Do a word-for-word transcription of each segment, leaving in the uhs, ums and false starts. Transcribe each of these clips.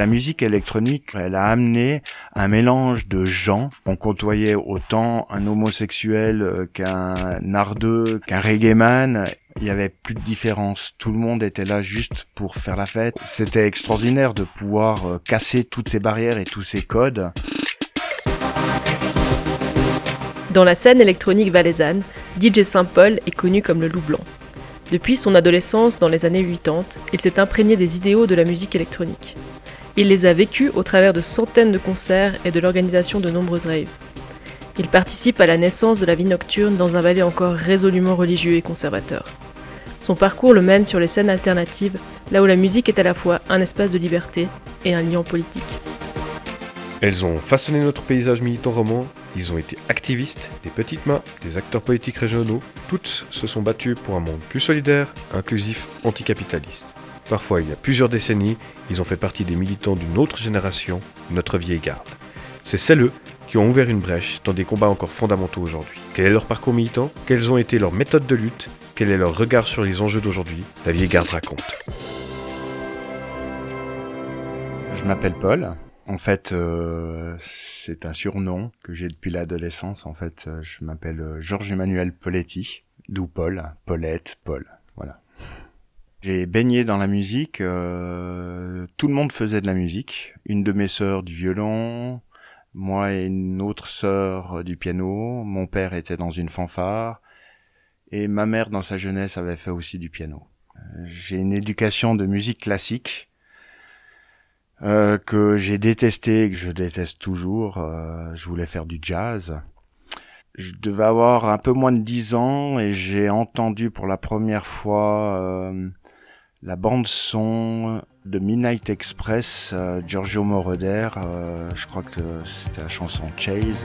La musique électronique, elle a amené un mélange de gens. On côtoyait autant un homosexuel qu'un nardeux, qu'un reggaeman. Il y avait plus de différence. Tout le monde était là juste pour faire la fête. C'était extraordinaire de pouvoir casser toutes ces barrières et tous ces codes. Dans la scène électronique valaisanne, D J Saint-Paul est connu comme le loup blanc. Depuis son adolescence dans les années quatre-vingt-dix, il s'est imprégné des idéaux de la musique électronique. Il les a vécus au travers de centaines de concerts et de l'organisation de nombreuses raves. Il participe à la naissance de la vie nocturne dans un Valais encore résolument religieux et conservateur. Son parcours le mène sur les scènes alternatives, là où la musique est à la fois un espace de liberté et un liant politique. Elles ont façonné notre paysage militant roman, ils ont été activistes, des petites mains, des acteurs politiques régionaux, toutes se sont battues pour un monde plus solidaire, inclusif, anticapitaliste. Parfois, il y a plusieurs décennies, ils ont fait partie des militants d'une autre génération, notre vieille garde. C'est celles-là qui ont ouvert une brèche dans des combats encore fondamentaux aujourd'hui. Quel est leur parcours militant ? Quelles ont été leurs méthodes de lutte ? Quel est leur regard sur les enjeux d'aujourd'hui ? La vieille garde raconte. Je m'appelle Paul. En fait, euh, c'est un surnom que j'ai depuis l'adolescence. En fait, je m'appelle Georges-Emmanuel Poletti, d'où Paul, Paulette, Paul, voilà. J'ai baigné dans la musique, euh, tout le monde faisait de la musique. Une de mes sœurs du violon, moi et une autre sœur du piano, mon père était dans une fanfare, et ma mère dans sa jeunesse avait fait aussi du piano. J'ai une éducation de musique classique, euh, que j'ai détesté et que je déteste toujours. Euh, je voulais faire du jazz. Je devais avoir un peu moins de dix ans et j'ai entendu pour la première fois euh, la bande son de Midnight Express, euh, Giorgio Moroder, euh, je crois que c'était la chanson Chase.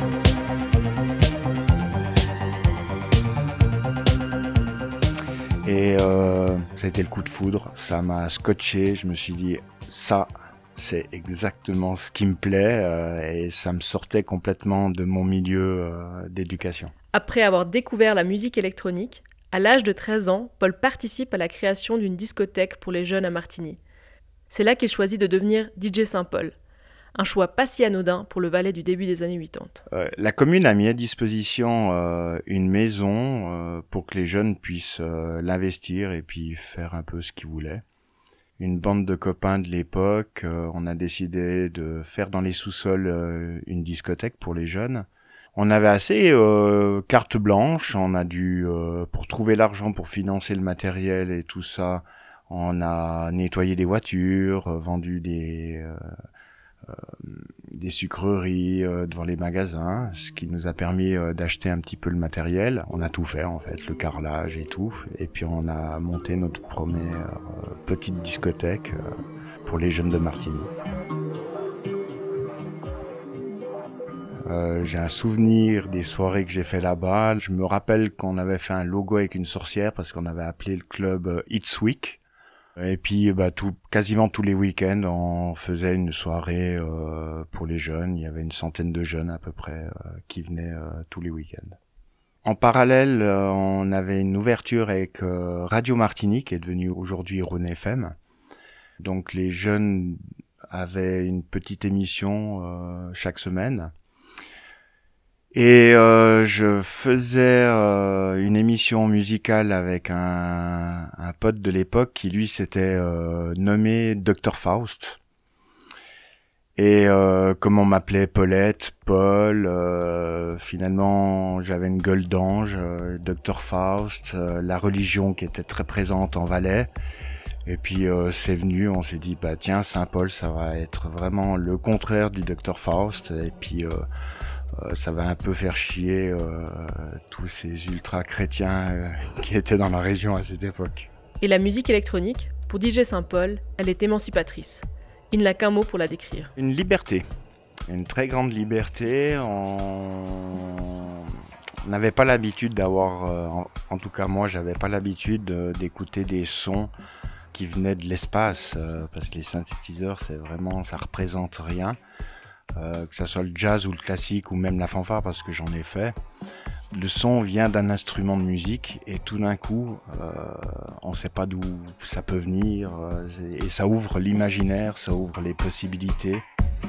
Et euh, ça a été le coup de foudre, ça m'a scotché, je me suis dit ça c'est exactement ce qui me plaît euh, et ça me sortait complètement de mon milieu euh, d'éducation. Après avoir découvert la musique électronique, à l'âge de treize ans, Paul participe à la création d'une discothèque pour les jeunes à Martigny. C'est là qu'il choisit de devenir D J Saint-Paul. Un choix pas si anodin pour le Valais du début des années quatre-vingt-dix. Euh, la commune a mis à disposition euh, une maison euh, pour que les jeunes puissent euh, l'investir et puis faire un peu ce qu'ils voulaient. Une bande de copains de l'époque, euh, on a décidé de faire dans les sous-sols euh, une discothèque pour les jeunes. On avait assez euh, carte blanche, on a dû, euh, pour trouver l'argent pour financer le matériel et tout ça, on a nettoyé des voitures, euh, vendu des, euh, euh, des sucreries euh, devant les magasins, ce qui nous a permis euh, d'acheter un petit peu le matériel. On a tout fait en fait, le carrelage et tout, et puis on a monté notre première euh, petite discothèque euh, pour les jeunes de Martigny. Euh, j'ai un souvenir des soirées que j'ai fait là-bas. Je me rappelle qu'on avait fait un logo avec une sorcière parce qu'on avait appelé le club euh, It's Week. Et puis, bah, tout, quasiment tous les week-ends, on faisait une soirée euh, pour les jeunes. Il y avait une centaine de jeunes à peu près euh, qui venaient euh, tous les week-ends. En parallèle, euh, on avait une ouverture avec euh, Radio Martigny, qui est devenue aujourd'hui Rhône F M. Donc, les jeunes avaient une petite émission euh, chaque semaine. Et euh, je faisais euh, une émission musicale avec un, un pote de l'époque qui lui s'était euh, nommé docteur Faust. Et euh, comme on m'appelait Paulette, Paul, euh, finalement j'avais une gueule d'ange, euh, docteur Faust, euh, la religion qui était très présente en Valais. Et puis euh, c'est venu, on s'est dit bah tiens Saint-Paul ça va être vraiment le contraire du docteur Faust. Et puis euh, Euh, ça va un peu faire chier euh, tous ces ultra-chrétiens euh, qui étaient dans la région à cette époque. Et la musique électronique, pour D J Saint-Paul, elle est émancipatrice. Il n'a qu'un mot pour la décrire. Une liberté, une très grande liberté. On n'avait pas l'habitude d'avoir, euh, en, en tout cas moi, j'avais pas l'habitude euh, d'écouter des sons qui venaient de l'espace, euh, parce que les synthétiseurs, c'est vraiment, ça représente rien. Euh, que ça soit le jazz ou le classique ou même la fanfare parce que j'en ai fait. Le son vient d'un instrument de musique et tout d'un coup, euh, on ne sait pas d'où ça peut venir euh, et ça ouvre l'imaginaire, ça ouvre les possibilités.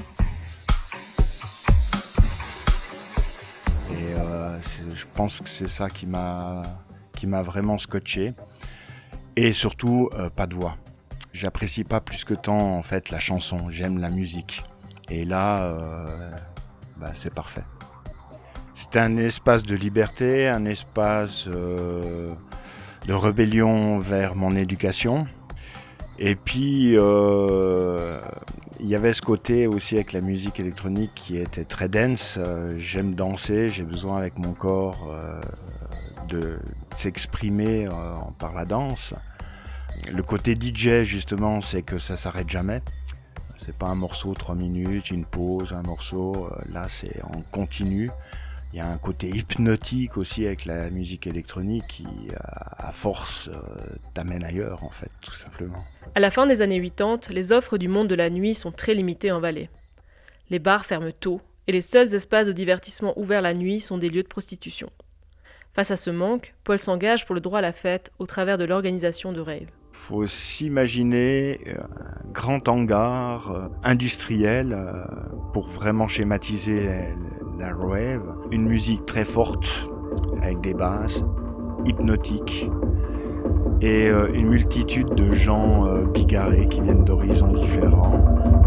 Et euh, je pense que c'est ça qui m'a, qui m'a vraiment scotché. Et surtout, euh, pas de voix. J'apprécie pas plus que tant en fait la chanson, j'aime la musique. Et là, euh, bah, c'est parfait. C'était un espace de liberté, un espace euh, de rébellion vers mon éducation. Et puis, euh, il y avait ce côté aussi avec la musique électronique qui était très dense. Euh, j'aime danser, j'ai besoin avec mon corps euh, de s'exprimer euh, par la danse. Le côté D J, justement, c'est que ça s'arrête jamais. C'est pas un morceau, trois minutes, une pause, un morceau. Euh, là, c'est en continu. Il y a un côté hypnotique aussi avec la musique électronique qui, à force, euh, t'amène ailleurs, en fait, tout simplement. À la fin des années quatre-vingt-dix, les offres du monde de la nuit sont très limitées en Valais. Les bars ferment tôt et les seuls espaces de divertissement ouverts la nuit sont des lieux de prostitution. Face à ce manque, Paul s'engage pour le droit à la fête au travers de l'organisation de raves. Il faut s'imaginer un grand hangar euh, industriel euh, pour vraiment schématiser la, la rave. Une musique très forte avec des basses, hypnotiques et euh, une multitude de gens euh, bigarrés qui viennent d'horizons différents.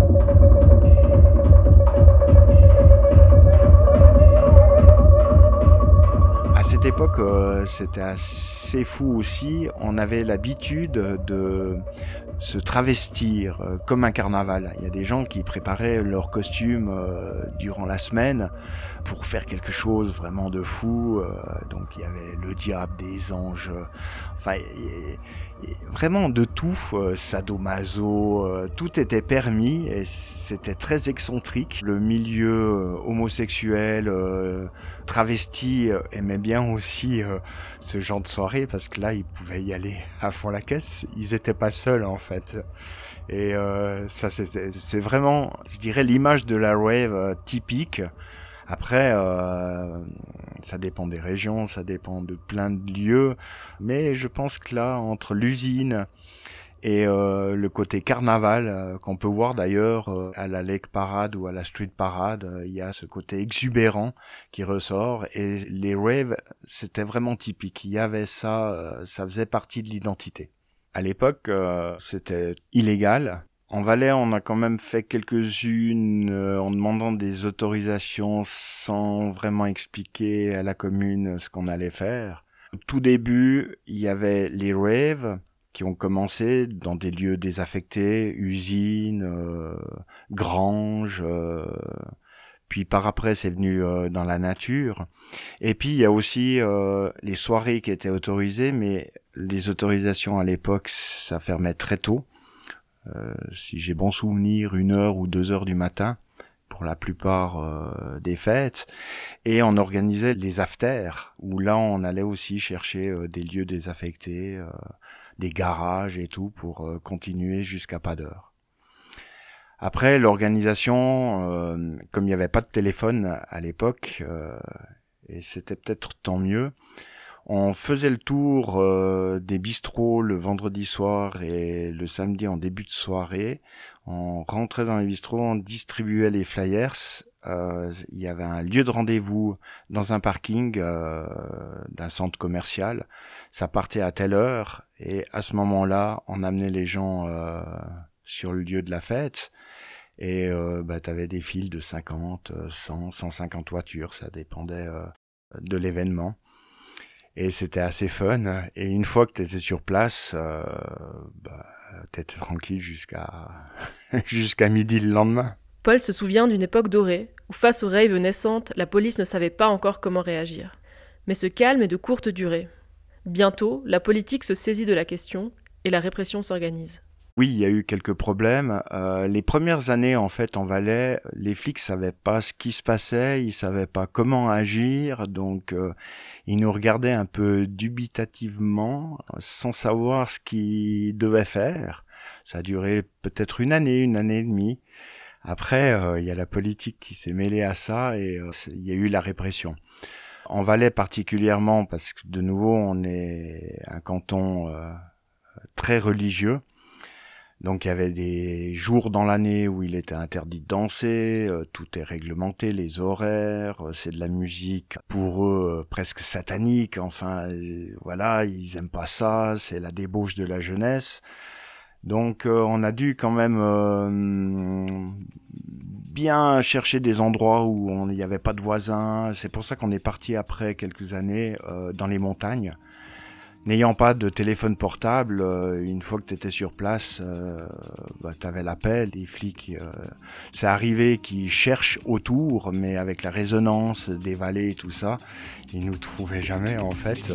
À cette époque, euh, c'était assez fou aussi. On avait l'habitude de se travestir euh, comme un carnaval. Il y a des gens qui préparaient leurs costumes euh, durant la semaine pour faire quelque chose vraiment de fou. Euh, donc il y avait le diable, des anges, euh, enfin et, et vraiment de tout, euh, sadomaso, euh, tout était permis et c'était très excentrique. Le milieu euh, homosexuel, euh, travesti euh, aimait bien aussi euh, ce genre de soirée parce que là ils pouvaient y aller à fond la caisse. Ils étaient pas seuls en fait. Et euh, ça c'est, c'est vraiment, je dirais, l'image de la rave euh, typique. Après, euh, ça dépend des régions, ça dépend de plein de lieux, mais je pense que là, entre l'usine et euh, le côté carnaval, euh, qu'on peut voir d'ailleurs euh, à la Lake Parade ou à la Street Parade, euh, il y a ce côté exubérant qui ressort, et les raves, c'était vraiment typique. Il y avait ça, euh, ça faisait partie de l'identité. À l'époque, euh, c'était illégal. En Valais, on a quand même fait quelques-unes euh, en demandant des autorisations sans vraiment expliquer à la commune ce qu'on allait faire. Au tout début, il y avait les raves qui ont commencé dans des lieux désaffectés, usines, euh, granges, euh, puis par après c'est venu euh, dans la nature. Et puis il y a aussi euh, les soirées qui étaient autorisées, mais les autorisations à l'époque, ça fermait très tôt. Euh, si j'ai bon souvenir, une heure ou deux heures du matin pour la plupart euh, des fêtes, et on organisait les afters où là on allait aussi chercher euh, des lieux désaffectés, euh, des garages et tout pour euh, continuer jusqu'à pas d'heure. Après l'organisation, euh, comme il n'y avait pas de téléphone à l'époque, euh, et c'était peut-être tant mieux, on faisait le tour euh, des bistrots le vendredi soir et le samedi en début de soirée. On rentrait dans les bistrots, on distribuait les flyers. Euh, il y avait un lieu de rendez-vous dans un parking euh, d'un centre commercial. Ça partait à telle heure et à ce moment-là, on amenait les gens euh, sur le lieu de la fête. Et euh, bah, t'avais des files de cinquante, cent, cent cinquante voitures. Ça dépendait euh, de l'événement. Et c'était assez fun. Et une fois que t'étais sur place, euh, bah, t'étais tranquille jusqu'à jusqu'à midi le lendemain. Paul se souvient d'une époque dorée, où face aux raves naissantes, la police ne savait pas encore comment réagir. Mais ce calme est de courte durée. Bientôt, la politique se saisit de la question, et la répression s'organise. Oui, il y a eu quelques problèmes. Euh, les premières années, en fait, en Valais, les flics savaient pas ce qui se passait, ils savaient pas comment agir, donc euh, ils nous regardaient un peu dubitativement, sans savoir ce qu'ils devaient faire. Ça a duré peut-être une année, une année et demie. Après, euh, il y a la politique qui s'est mêlée à ça et euh, il y a eu la répression. En Valais particulièrement, parce que de nouveau, on est un canton euh, très religieux. Donc il y avait des jours dans l'année où il était interdit de danser, euh, tout est réglementé, les horaires, euh, c'est de la musique pour eux euh, presque satanique, enfin euh, voilà, ils aiment pas ça, c'est la débauche de la jeunesse. Donc euh, on a dû quand même euh, bien chercher des endroits où il n'y avait pas de voisins. C'est pour ça qu'on est parti après quelques années euh, dans les montagnes. N'ayant pas de téléphone portable, euh, une fois que tu étais sur place, euh, bah, tu avais l'appel, les flics, euh, c'est arrivé qu'ils cherchent autour, mais avec la résonance des vallées et tout ça, ils nous trouvaient jamais en fait.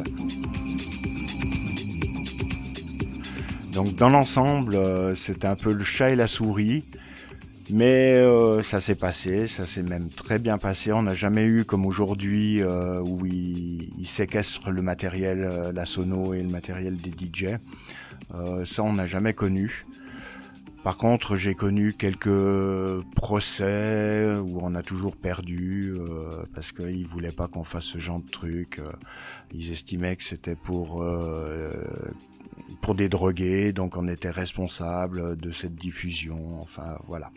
Donc dans l'ensemble, euh, c'était un peu le chat et la souris, mais euh, ça s'est passé, ça s'est même très bien passé. On n'a jamais eu comme aujourd'hui euh, où ils, ils séquestrent le matériel, euh, la sono et le matériel des D J. Euh, ça, on n'a jamais connu. Par contre, j'ai connu quelques procès où on a toujours perdu euh, parce qu'ils voulaient pas qu'on fasse ce genre de truc. Euh, ils estimaient que c'était pour euh, pour des drogués, donc on était responsable de cette diffusion. Enfin, voilà.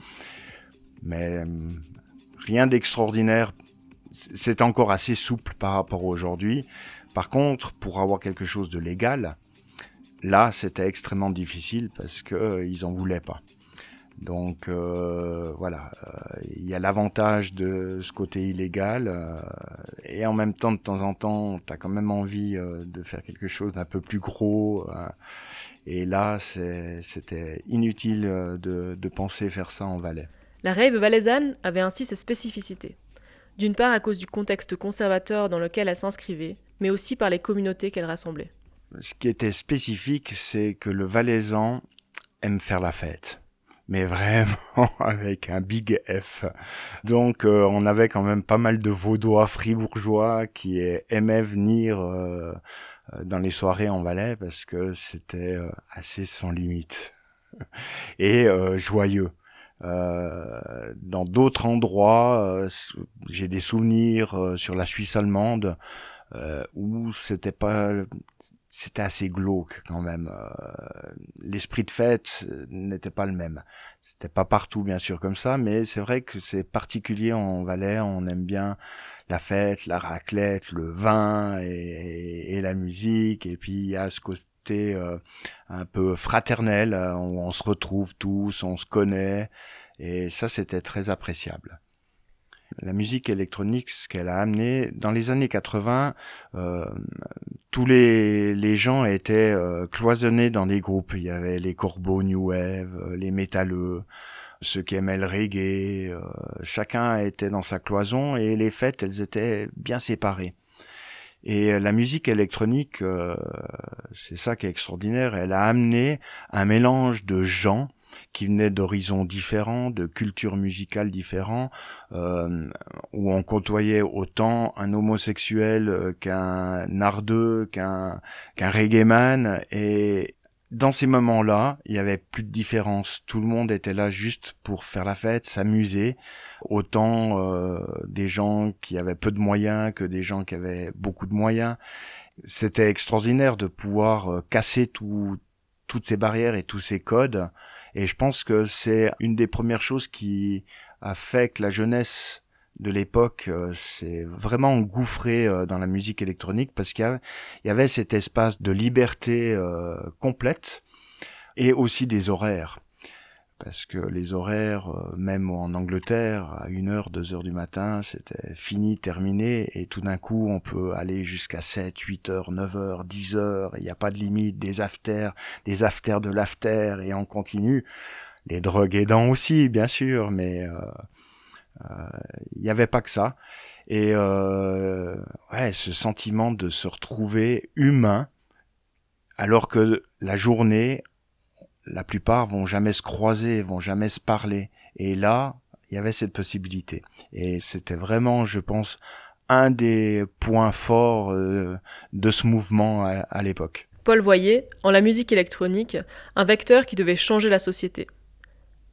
Mais euh, rien d'extraordinaire. C'est encore assez souple par rapport à aujourd'hui. Par contre, pour avoir quelque chose de légal, là, c'était extrêmement difficile parce que euh, ils en voulaient pas. Donc euh, voilà, il euh, y a l'avantage de ce côté illégal euh, et en même temps, de temps en temps, t'as quand même envie euh, de faire quelque chose d'un peu plus gros. Euh, et là, c'est, c'était inutile de, de penser faire ça en Valais. La rave valaisanne avait ainsi ses spécificités. D'une part à cause du contexte conservateur dans lequel elle s'inscrivait, mais aussi par les communautés qu'elle rassemblait. Ce qui était spécifique, c'est que le Valaisan aime faire la fête. Mais vraiment avec un big F. Donc euh, on avait quand même pas mal de Vaudois fribourgeois qui aimaient venir euh, dans les soirées en Valais parce que c'était euh, assez sans limite et euh, joyeux. Euh, dans d'autres endroits, euh, j'ai des souvenirs euh, sur la Suisse allemande euh, où c'était pas... C'était assez glauque quand même. Euh, l'esprit de fête n'était pas le même. C'était pas partout bien sûr comme ça, mais c'est vrai que c'est particulier en Valais. On aime bien la fête, la raclette, le vin et, et, et la musique. Et puis il y a ce côté euh, un peu fraternel où on se retrouve tous, on se connaît. Et ça, c'était très appréciable. La musique électronique, ce qu'elle a amené, dans les années quatre-vingts, euh, tous les, les gens étaient euh, cloisonnés dans des groupes. Il y avait les corbeaux New Wave, les métalleux, ceux qui aimaient le reggae. Euh, chacun était dans sa cloison et les fêtes, elles étaient bien séparées. Et la musique électronique, euh, c'est ça qui est extraordinaire, elle a amené un mélange de gens qui venaient d'horizons différents, de cultures musicales différentes, euh, où on côtoyait autant un homosexuel qu'un nardeux, qu'un qu'un reggaeman, et dans ces moments-là, il y avait plus de différence. Tout le monde était là juste pour faire la fête, s'amuser, autant euh, des gens qui avaient peu de moyens que des gens qui avaient beaucoup de moyens. C'était extraordinaire de pouvoir euh, casser tout, toutes ces barrières et tous ces codes. Et je pense que c'est une des premières choses qui a fait que la jeunesse de l'époque euh, s'est vraiment engouffrée euh, dans la musique électronique parce qu'il y avait, il y avait cet espace de liberté euh, complète et aussi des horaires. Parce que les horaires, euh, même en Angleterre, à une heure, deux heures du matin, c'était fini, terminé, et tout d'un coup, on peut aller jusqu'à sept, huit heures, neuf heures, dix heures, il n'y a pas de limite, des afters, des afters de l'after, et on continue. Les drogues aidant aussi, bien sûr, mais euh, euh, il n'y avait pas que ça. Et euh, ouais, ce sentiment de se retrouver humain, alors que la journée, la plupart vont jamais se croiser, vont jamais se parler. Et là, il y avait cette possibilité. Et c'était vraiment, je pense, un des points forts euh, de ce mouvement à, à l'époque. Paul voyait, en la musique électronique, un vecteur qui devait changer la société.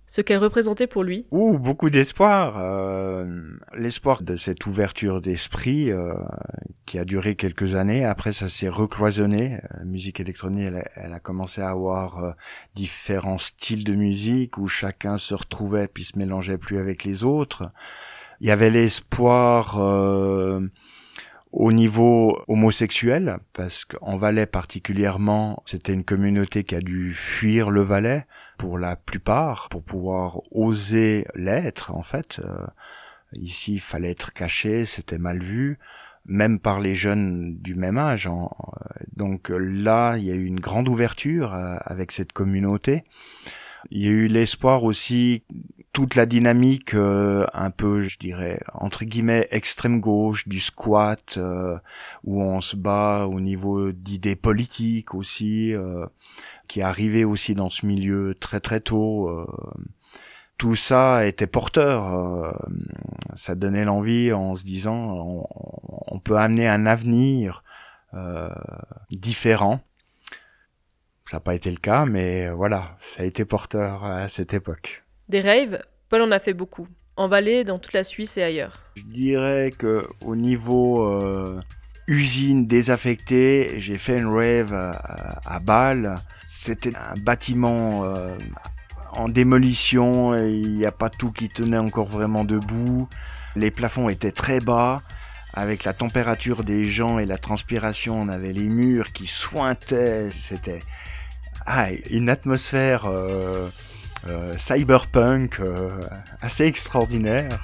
ce qu'elle représentait pour lui. Ouh, beaucoup d'espoir. Euh, l'espoir de cette ouverture d'esprit euh, qui a duré quelques années. Après, ça s'est recloisonné. La musique électronique, elle a, elle a commencé à avoir euh, différents styles de musique où chacun se retrouvait puis se mélangeait plus avec les autres. Il y avait l'espoir euh, au niveau homosexuel, parce qu'en Valais particulièrement, c'était une communauté qui a dû fuir le Valais pour la plupart, pour pouvoir oser l'être en fait. Euh, ici, il fallait être caché, c'était mal vu, même par les jeunes du même âge. En, donc là, il y a eu une grande ouverture euh, avec cette communauté. Il y a eu l'espoir aussi, toute la dynamique euh, un peu, je dirais, entre guillemets, extrême gauche, du squat, euh, où on se bat au niveau d'idées politiques aussi, euh, qui est arrivé aussi dans ce milieu très très tôt. Euh, tout ça était porteur, euh, ça donnait l'envie en se disant, on, on peut amener un avenir euh, différent. Ça n'a pas été le cas, mais voilà, ça a été porteur à cette époque. Des raves, Paul en a fait beaucoup, en Valais, dans toute la Suisse et ailleurs. Je dirais que au niveau euh, usine désaffectée, j'ai fait une rave à, à Bâle. C'était un bâtiment euh, en démolition, il n'y a pas tout qui tenait encore vraiment debout. Les plafonds étaient très bas. Avec la température des gens et la transpiration, on avait les murs qui suintaient. C'était ah, une atmosphère euh, euh, cyberpunk euh, assez extraordinaire.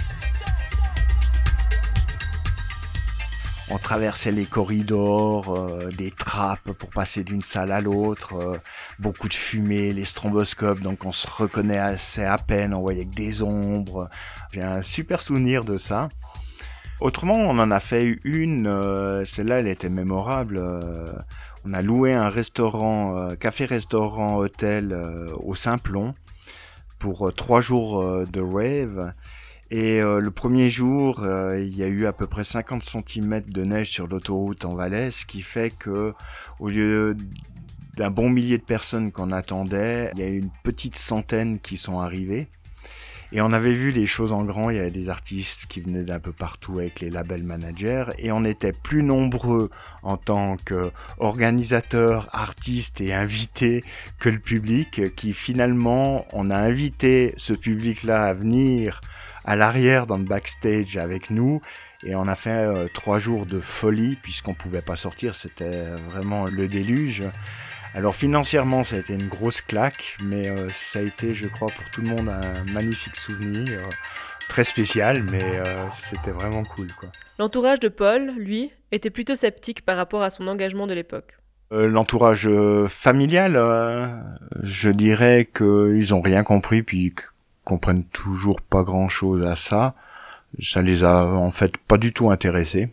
On traversait les corridors, euh, des trappes pour passer d'une salle à l'autre, euh, beaucoup de fumée, les stromboscopes, donc on se reconnaît assez à peine, on voyait que des ombres. J'ai un super souvenir de ça. Autrement, on en a fait une, euh, celle-là elle était mémorable. Euh, on a loué un restaurant, euh, café-restaurant hôtel euh, au Simplon pour euh, trois jours euh, de rave. Et euh, le premier jour, euh, il y a eu à peu près cinquante centimètres de neige sur l'autoroute en Valais, ce qui fait que au lieu d'un bon millier de personnes qu'on attendait, il y a eu une petite centaine qui sont arrivées. Et on avait vu les choses en grand, il y avait des artistes qui venaient d'un peu partout avec les labels managers, et on était plus nombreux en tant qu'organisateurs, artistes et invités que le public, qui finalement, on a invité ce public-là à venir à l'arrière dans le backstage avec nous, et on a fait euh, trois jours de folie, puisqu'on pouvait pas sortir, c'était vraiment le déluge. Alors financièrement, ça a été une grosse claque, mais euh, ça a été, je crois, pour tout le monde un magnifique souvenir, euh, très spécial, mais euh, c'était vraiment cool, quoi. L'entourage de Paul, lui, était plutôt sceptique par rapport à son engagement de l'époque. Euh, l'entourage euh, familial, euh, je dirais qu'ils ont rien compris, puis qu'ils comprennent toujours pas grand-chose à ça. Ça les a en fait pas du tout intéressés.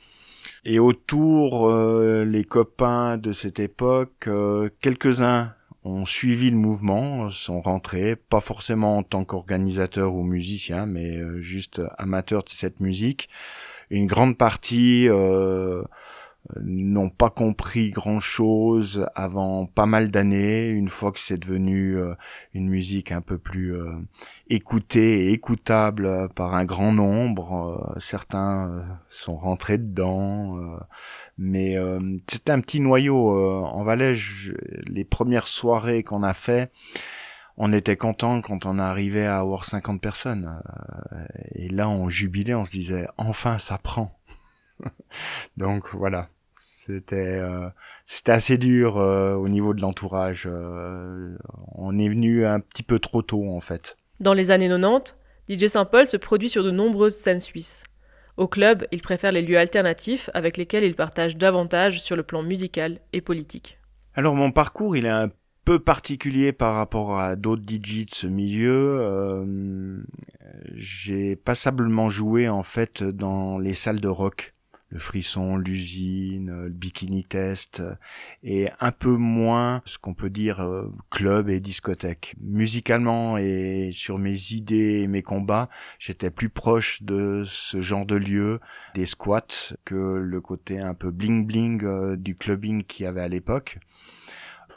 Et autour, euh, les copains de cette époque, euh, quelques-uns ont suivi le mouvement, sont rentrés, pas forcément en tant qu'organisateurs ou musiciens, mais euh, juste amateurs de cette musique. Une grande partie euh, n'ont pas compris grand-chose avant pas mal d'années, une fois que c'est devenu euh, une musique un peu plus euh, écoutée et écoutable par un grand nombre. Euh, certains euh, sont rentrés dedans, euh, mais euh, c'était un petit noyau. Euh, en Valais, je, les premières soirées qu'on a fait, on était content quand on arrivait à avoir cinquante personnes. Euh, et là, on jubilait, on se disait « enfin, ça prend !» Donc voilà. C'était euh, c'était assez dur euh, au niveau de l'entourage. Euh, on est venu un petit peu trop tôt, en fait. Dans les années quatre-vingt-dix, D J Saint-Paul se produit sur de nombreuses scènes suisses. Au club, il préfère les lieux alternatifs avec lesquels il partage davantage sur le plan musical et politique. Alors mon parcours, il est un peu particulier par rapport à d'autres D J de ce milieu. Euh, j'ai passablement joué en fait dans les salles de rock. Le Frisson, l'Usine, le Bikini Test, et un peu moins ce qu'on peut dire euh, club et discothèque. Musicalement et sur mes idées et mes combats, j'étais plus proche de ce genre de lieu, des squats, que le côté un peu bling-bling euh, du clubbing qu'il y avait à l'époque.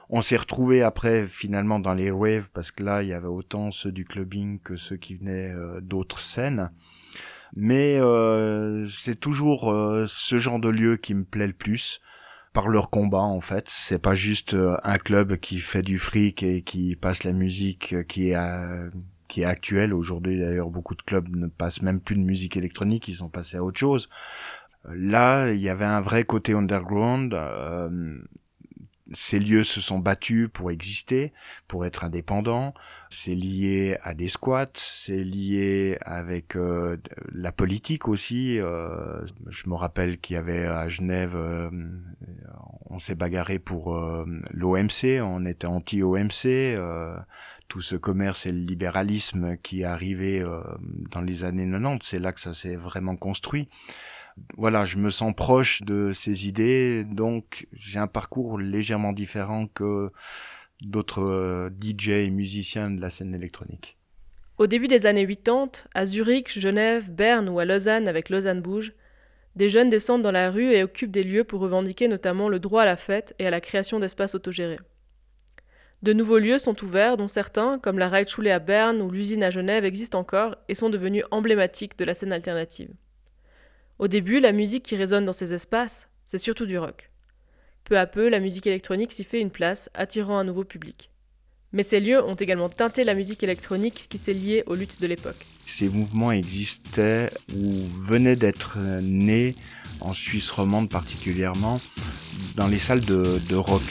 On s'est retrouvés après finalement dans les raves parce que là il y avait autant ceux du clubbing que ceux qui venaient euh, d'autres scènes. Mais euh, c'est toujours euh, ce genre de lieu qui me plaît le plus par leur combat en fait. C'est pas juste euh, un club qui fait du fric et qui passe la musique euh, qui est euh, qui est actuelle. Aujourd'hui d'ailleurs beaucoup de clubs ne passent même plus de musique électronique, ils sont passés à autre chose. Là il y avait un vrai côté underground. Euh, Ces lieux se sont battus pour exister, pour être indépendants. C'est lié à des squats, c'est lié avec euh, la politique aussi. Euh, je me rappelle qu'il y avait à Genève, euh, on s'est bagarré pour euh, l'O M C, on était anti-O M C. Euh, tout ce commerce et le libéralisme qui est arrivé euh, dans les années quatre-vingt-dix, c'est là que ça s'est vraiment construit. Voilà, je me sens proche de ces idées, donc j'ai un parcours légèrement différent que d'autres euh, D J et musiciens de la scène électronique. Au début des années quatre-vingt-dix, à Zurich, Genève, Berne ou à Lausanne avec Lausanne Bouge, des jeunes descendent dans la rue et occupent des lieux pour revendiquer notamment le droit à la fête et à la création d'espaces autogérés. De nouveaux lieux sont ouverts, dont certains, comme la Reitschule à Berne ou l'usine à Genève, existent encore et sont devenus emblématiques de la scène alternative. Au début, la musique qui résonne dans ces espaces, c'est surtout du rock. Peu à peu, la musique électronique s'y fait une place, attirant un nouveau public. Mais ces lieux ont également teinté la musique électronique qui s'est liée aux luttes de l'époque. Ces mouvements existaient ou venaient d'être nés, en Suisse romande particulièrement, dans les salles de, de rock.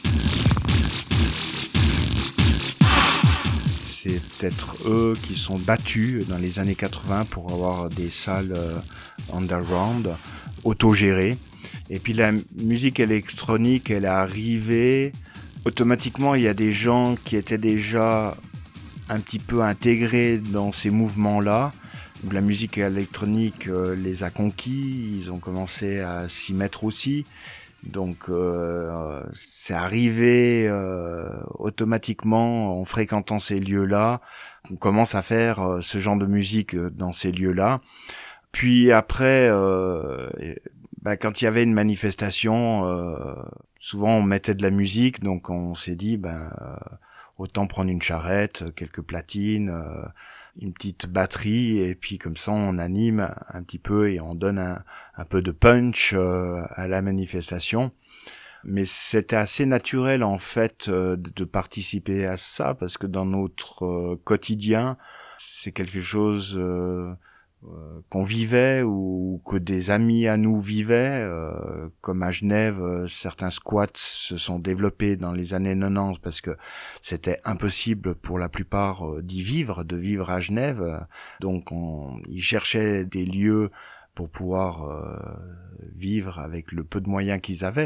C'est peut-être eux qui sont battus dans les années quatre-vingts pour avoir des salles euh, underground, autogérées. Et puis la musique électronique, elle est arrivée. Automatiquement, il y a des gens qui étaient déjà un petit peu intégrés dans ces mouvements-là. Donc la musique électronique euh, les a conquis, ils ont commencé à s'y mettre aussi. Donc euh, c'est arrivé euh, automatiquement en fréquentant ces lieux-là, on commence à faire euh, ce genre de musique euh, dans ces lieux-là. Puis après, euh, bah, quand il y avait une manifestation, euh, souvent on mettait de la musique, donc on s'est dit bah, euh, autant prendre une charrette, quelques platines, euh, une petite batterie, et puis comme ça on anime un petit peu et on donne un, un peu de punch euh, à la manifestation. Mais c'était assez naturel en fait euh, de participer à ça, parce que dans notre euh, quotidien, c'est quelque chose euh, euh, qu'on vivait ou que des amis à nous vivaient. Euh, comme à Genève, euh, certains squats se sont développés dans les années quatre-vingt-dix parce que c'était impossible pour la plupart euh, d'y vivre, de vivre à Genève. Donc on, ils cherchaient des lieux pour pouvoir euh, vivre avec le peu de moyens qu'ils avaient.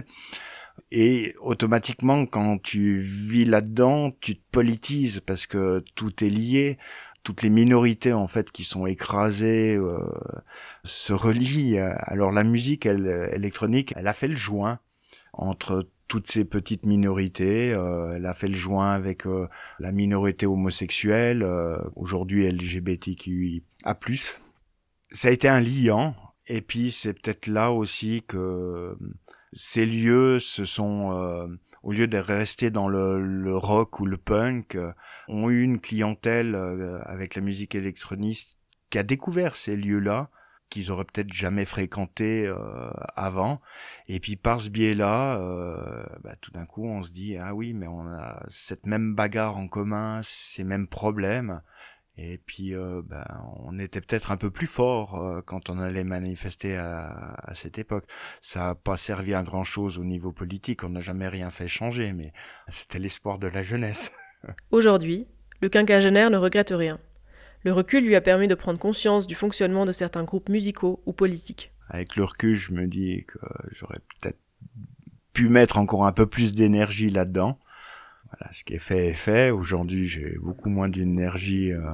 Et automatiquement, quand tu vis là-dedans, tu te politises parce que tout est lié. Toutes les minorités en fait qui sont écrasées euh, se relient. Alors la musique elle, électronique, elle a fait le joint entre toutes ces petites minorités. Euh, elle a fait le joint avec euh, la minorité homosexuelle, euh, aujourd'hui L G B T Q I A plus. Ça a été un liant. Et puis c'est peut-être là aussi que ces lieux se sont, euh, au lieu de rester dans le, le rock ou le punk, euh, ont eu une clientèle euh, avec la musique électronique qui a découvert ces lieux-là, qu'ils auraient peut-être jamais fréquentés euh, avant. Et puis par ce biais-là, euh, bah, tout d'un coup on se dit « Ah oui, mais on a cette même bagarre en commun, ces mêmes problèmes ». Et puis, euh, ben, on était peut-être un peu plus fort euh, quand on allait manifester à, à cette époque. Ça n'a pas servi à grand-chose au niveau politique, on n'a jamais rien fait changer, mais c'était l'espoir de la jeunesse. Aujourd'hui, le quinquagénaire ne regrette rien. Le recul lui a permis de prendre conscience du fonctionnement de certains groupes musicaux ou politiques. Avec le recul, je me dis que j'aurais peut-être pu mettre encore un peu plus d'énergie là-dedans. Voilà, ce qui est fait est fait. Aujourd'hui, j'ai beaucoup moins d'énergie euh,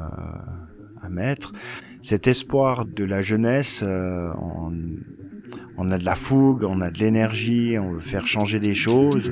à mettre. Cet espoir de la jeunesse, euh, on, on a de la fougue, on a de l'énergie, on veut faire changer les choses.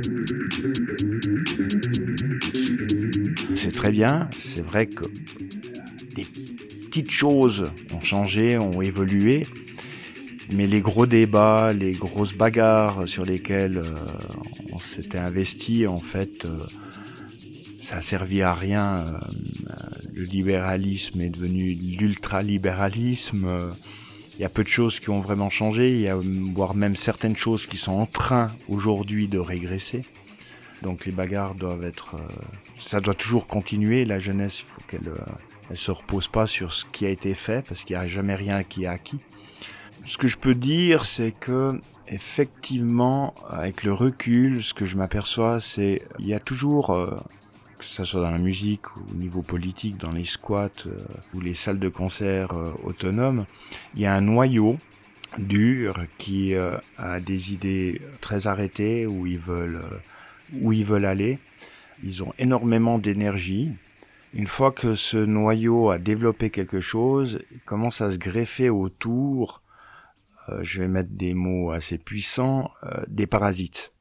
C'est très bien. C'est vrai que des petites choses ont changé, ont évolué. Mais les gros débats, les grosses bagarres sur lesquelles euh, on s'était investi, en fait, euh, ça a servi à rien. Euh, le libéralisme est devenu l'ultralibéralisme. Euh, il y a peu de choses qui ont vraiment changé. Il y a voire même certaines choses qui sont en train aujourd'hui de régresser. Donc les bagarres doivent être... Euh, ça doit toujours continuer. La jeunesse, il faut qu'elle euh, elle se repose pas sur ce qui a été fait, parce qu'il n'y a jamais rien qui est acquis. Ce que je peux dire, c'est que effectivement, avec le recul, ce que je m'aperçois, c'est il y a toujours, euh, que ce soit dans la musique ou au niveau politique, dans les squats euh, ou les salles de concert euh, autonomes, il y a un noyau dur qui euh, a des idées très arrêtées, où ils veulent, euh, où ils veulent aller. Ils ont énormément d'énergie. Une fois que ce noyau a développé quelque chose, il commence à se greffer autour, euh, je vais mettre des mots assez puissants, euh, des parasites.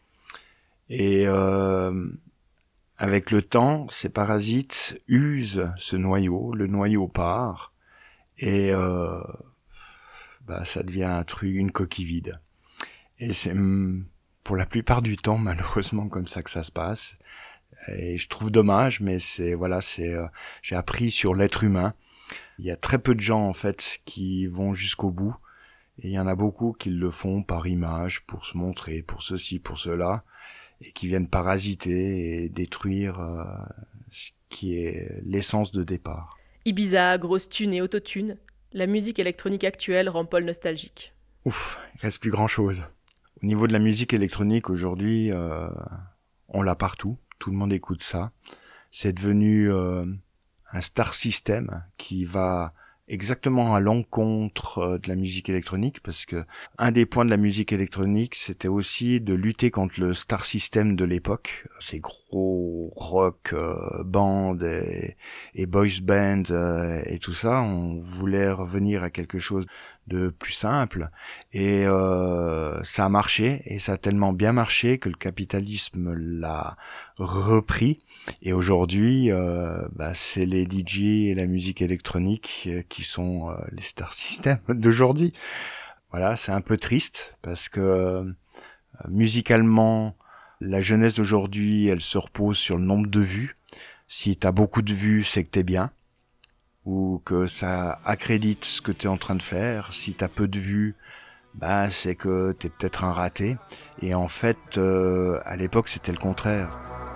Et euh, avec le temps, ces parasites usent ce noyau, le noyau part, et euh, bah, ça devient un truc, une coquille vide. Et c'est pour la plupart du temps, malheureusement, comme ça que ça se passe. Et je trouve dommage, mais c'est voilà, c'est euh, j'ai appris sur l'être humain. Il y a très peu de gens en fait qui vont jusqu'au bout, et il y en a beaucoup qui le font par image, pour se montrer, pour ceci, pour cela, et qui viennent parasiter et détruire euh, ce qui est l'essence de départ. Ibiza, grosse thune et autotune, la musique électronique actuelle rend Paul nostalgique. Ouf, il reste plus grand chose. Au niveau de la musique électronique aujourd'hui, euh, on l'a partout. Tout le monde écoute ça. C'est devenu euh, un star system qui va exactement à l'encontre euh, de la musique électronique, parce que un des points de la musique électronique, c'était aussi de lutter contre le star system de l'époque, ces gros rock euh, bands et, et boys bands euh, et tout ça. On voulait revenir à quelque chose de plus simple, et euh, ça a marché, et ça a tellement bien marché que le capitalisme l'a repris, et aujourd'hui euh, bah, c'est les D J et la musique électronique qui sont euh, les star systems d'aujourd'hui. Voilà, c'est un peu triste, parce que euh, musicalement, la jeunesse d'aujourd'hui, elle se repose sur le nombre de vues. Si t'as beaucoup de vues, c'est que t'es bien, ou que ça accrédite ce que tu es en train de faire. Si tu as peu de vues, bah, c'est que tu es peut-être un raté. Et en fait, euh, à l'époque, c'était le contraire.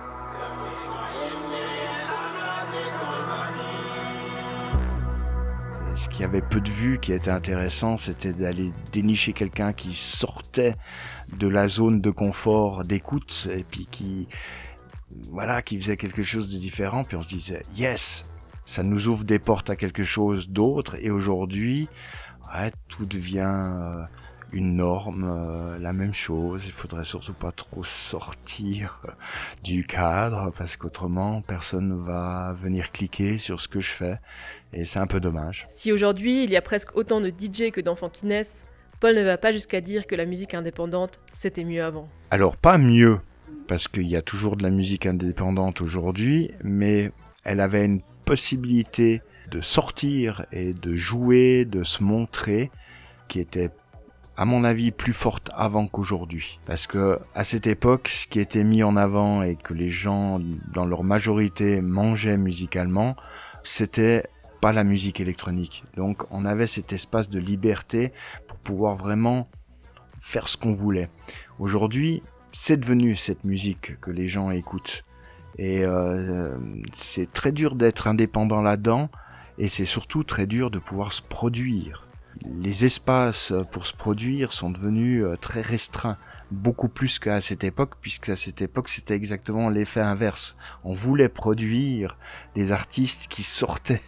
Ce qui avait peu de vues, qui était intéressant, c'était d'aller dénicher quelqu'un qui sortait de la zone de confort d'écoute, et puis qui, voilà, qui faisait quelque chose de différent. Puis on se disait « Yes !» Ça nous ouvre des portes à quelque chose d'autre, et aujourd'hui, ouais, tout devient euh, une norme, euh, la même chose. Il faudrait surtout pas trop sortir euh, du cadre, parce qu'autrement, personne ne va venir cliquer sur ce que je fais, et c'est un peu dommage. Si aujourd'hui, il y a presque autant de D J que d'enfants qui naissent, Paul ne va pas jusqu'à dire que la musique indépendante, c'était mieux avant. Alors, pas mieux, parce qu'il y a toujours de la musique indépendante aujourd'hui, mais elle avait une possibilité de sortir et de jouer, de se montrer, qui était, à mon avis, plus forte avant qu'aujourd'hui. Parce que à cette époque, ce qui était mis en avant et que les gens, dans leur majorité, mangeaient musicalement, c'était pas la musique électronique. Donc on avait cet espace de liberté pour pouvoir vraiment faire ce qu'on voulait. Aujourd'hui, c'est devenu cette musique que les gens écoutent. Et euh, c'est très dur d'être indépendant là-dedans, et c'est surtout très dur de pouvoir se produire. Les espaces pour se produire sont devenus très restreints, beaucoup plus qu'à cette époque, puisque à cette époque c'était exactement l'effet inverse. On voulait produire des artistes qui sortaient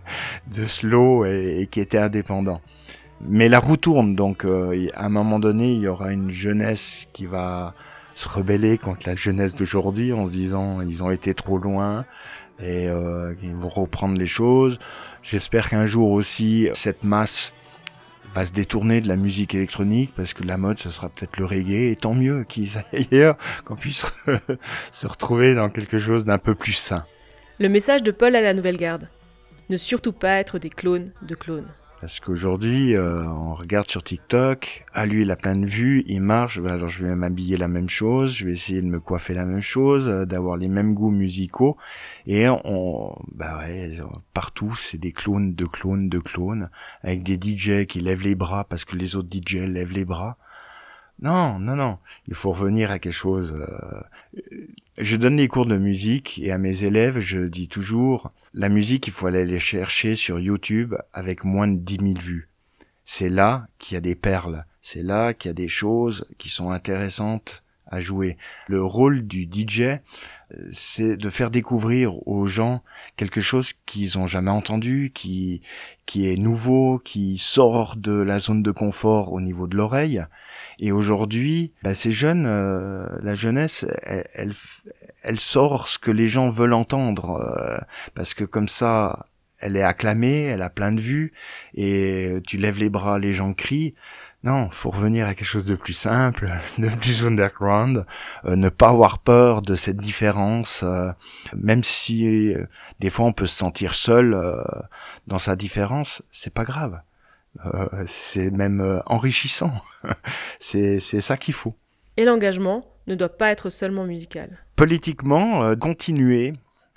de ce lot et, et qui étaient indépendants. Mais la roue tourne, donc euh, à un moment donné, il y aura une jeunesse qui va se rebeller contre la jeunesse d'aujourd'hui en se disant ils ont été trop loin, et euh, ils vont reprendre les choses. J'espère qu'un jour aussi cette masse va se détourner de la musique électronique, parce que la mode ce sera peut-être le reggae, et tant mieux qu'ils aillent ailleurs, qu'on puisse se retrouver dans quelque chose d'un peu plus sain. Le message de Paul à la nouvelle garde: ne surtout pas être des clones de clones. Parce qu'aujourd'hui, euh, on regarde sur TikTok, ah lui il a plein de vues, il marche, bah, alors je vais m'habiller la même chose, je vais essayer de me coiffer la même chose, euh, d'avoir les mêmes goûts musicaux, et on, bah ouais, partout c'est des clones, de clones, de clones, avec des D J qui lèvent les bras parce que les autres D J lèvent les bras. Non, non, non, il faut revenir à quelque chose. Euh, je donne des cours de musique et à mes élèves, je dis toujours, la musique, il faut aller les chercher sur YouTube avec moins de dix mille vues. C'est là qu'il y a des perles, c'est là qu'il y a des choses qui sont intéressantes à jouer. Le rôle du D J, c'est de faire découvrir aux gens quelque chose qu'ils ont jamais entendu, qui qui est nouveau, qui sort de la zone de confort au niveau de l'oreille. Et aujourd'hui, bah, ces jeunes, euh, la jeunesse, elle, elle, elle sort ce que les gens veulent entendre, euh, parce que comme ça, elle est acclamée, elle a plein de vues, et tu lèves les bras, les gens crient. Non, faut revenir à quelque chose de plus simple, de plus underground, euh, ne pas avoir peur de cette différence, euh, même si euh, des fois on peut se sentir seul euh, dans sa différence, c'est pas grave, euh, c'est même euh, enrichissant, c'est c'est ça qu'il faut. Et l'engagement ne doit pas être seulement musical. Politiquement, euh, continuer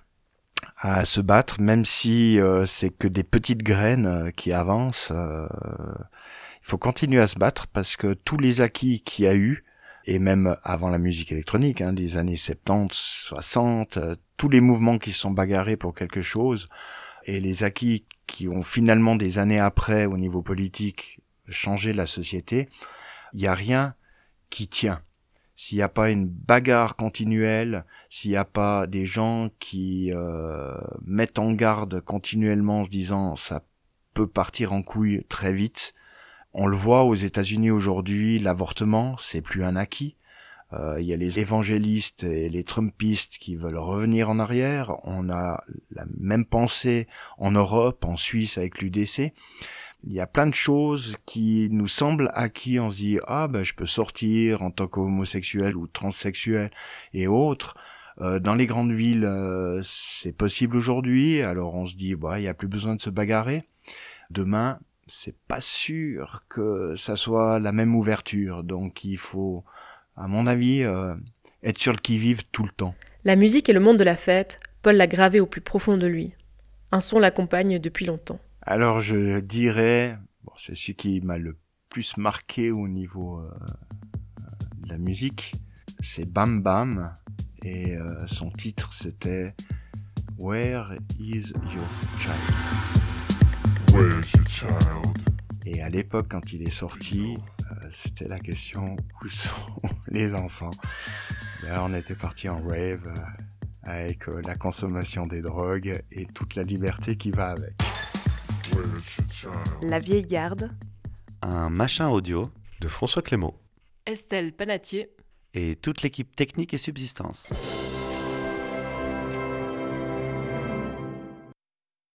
à se battre, même si euh, c'est que des petites graines euh, qui avancent. Euh, Il faut continuer à se battre parce que tous les acquis qu'il y a eu, et même avant la musique électronique, hein, des années soixante-dix, soixante, euh, tous les mouvements qui se sont bagarrés pour quelque chose, et les acquis qui ont finalement des années après, au niveau politique, changé la société, il n'y a rien qui tient. S'il n'y a pas une bagarre continuelle, s'il n'y a pas des gens qui euh, mettent en garde continuellement en se disant ça peut partir en couille très vite. On le voit aux États-Unis aujourd'hui, l'avortement, c'est plus un acquis. Euh, il y a les évangélistes et les trumpistes qui veulent revenir en arrière. On a la même pensée en Europe, en Suisse avec l'U D C. Il y a plein de choses qui nous semblent acquis. On se dit, ah ben je peux sortir en tant qu'homosexuel ou transsexuel et autres. Euh, dans les grandes villes, euh, c'est possible aujourd'hui. Alors on se dit, bah, il n'y a plus besoin de se bagarrer. Demain, c'est pas sûr que ça soit la même ouverture. Donc il faut, à mon avis, euh, être sur le qui-vive tout le temps. La musique et le monde de la fête, Paul l'a gravé au plus profond de lui. Un son l'accompagne depuis longtemps. Alors je dirais, bon, c'est celui qui m'a le plus marqué au niveau euh, de la musique, c'est Bam Bam, et euh, son titre c'était Where is your child? Where's your child? Et à l'époque, quand il est sorti, euh, c'était la question, où sont les enfants? Là, on était parti en rave euh, avec euh, la consommation des drogues et toute la liberté qui va avec. La vieille garde. Un machin audio de François Clément, Estelle Panatier et toute l'équipe technique et subsistance.